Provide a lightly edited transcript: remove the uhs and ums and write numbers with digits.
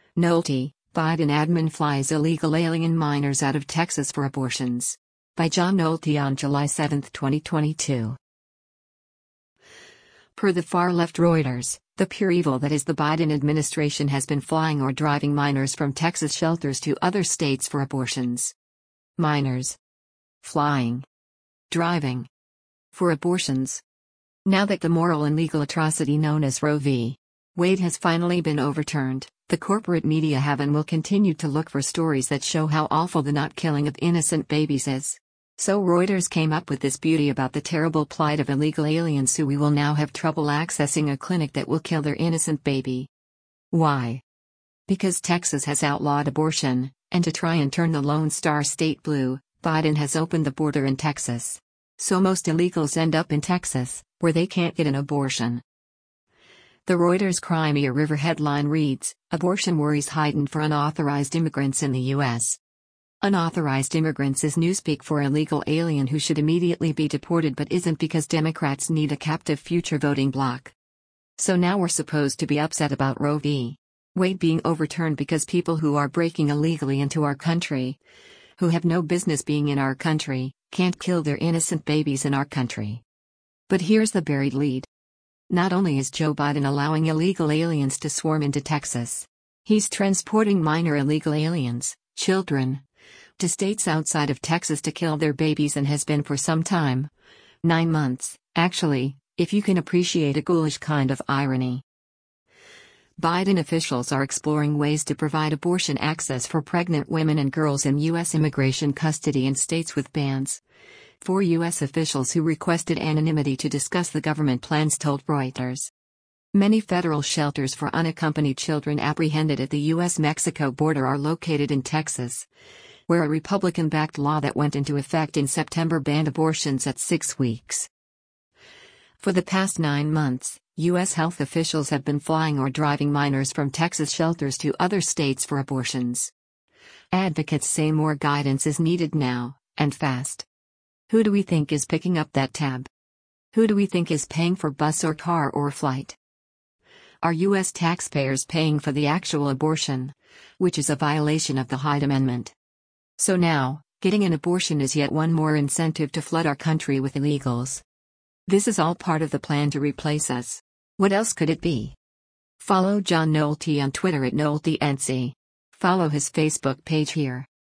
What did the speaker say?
Nolte, Biden admin flies illegal alien minors out of Texas for abortions. By John Nolte on July 7, 2022. Per the far-left Reuters, the pure evil that is the Biden administration has been flying or driving minors from Texas shelters to other states for abortions. Minors. Flying. Driving. For abortions. Now that the moral and legal atrocity known as Roe v. Wade has finally been overturned, the corporate media have and will continue to look for stories that show how awful the not killing of innocent babies is. So Reuters came up with this beauty about the terrible plight of illegal aliens who will now have trouble accessing a clinic that will kill their innocent baby. Why? Because Texas has outlawed abortion, and to try and turn the Lone Star State blue, Biden has opened the border in Texas. So most illegals end up in Texas, where they can't get an abortion. The Reuters Crimea River headline reads, "Abortion worries heightened for unauthorized immigrants in the U.S." Unauthorized immigrants is newspeak for illegal alien who should immediately be deported but isn't because Democrats need a captive future voting bloc. So now we're supposed to be upset about Roe v. Wade being overturned because people who are breaking illegally into our country, who have no business being in our country, can't kill their innocent babies in our country. But here's the buried lead. Not only is Joe Biden allowing illegal aliens to swarm into Texas, he's transporting minor illegal aliens, children, to states outside of Texas to kill their babies and has been for some time. 9 months, actually, if you can appreciate a ghoulish kind of irony. Biden officials are exploring ways to provide abortion access for pregnant women and girls in U.S. immigration custody in states with bans. 4 U.S. officials who requested anonymity to discuss the government plans told Reuters. Many federal shelters for unaccompanied children apprehended at the U.S.-Mexico border are located in Texas, where a Republican-backed law that went into effect in September banned abortions at 6 weeks. For the past 9 months, U.S. health officials have been flying or driving minors from Texas shelters to other states for abortions. Advocates say more guidance is needed now, and fast. Who do we think is picking up that tab? Who do we think is paying for bus or car or flight? Are U.S. taxpayers paying for the actual abortion, which is a violation of the Hyde Amendment? So now, getting an abortion is yet one more incentive to flood our country with illegals. This is all part of the plan to replace us. What else could it be? Follow John Nolte on Twitter at NolteNC. Follow his Facebook page here.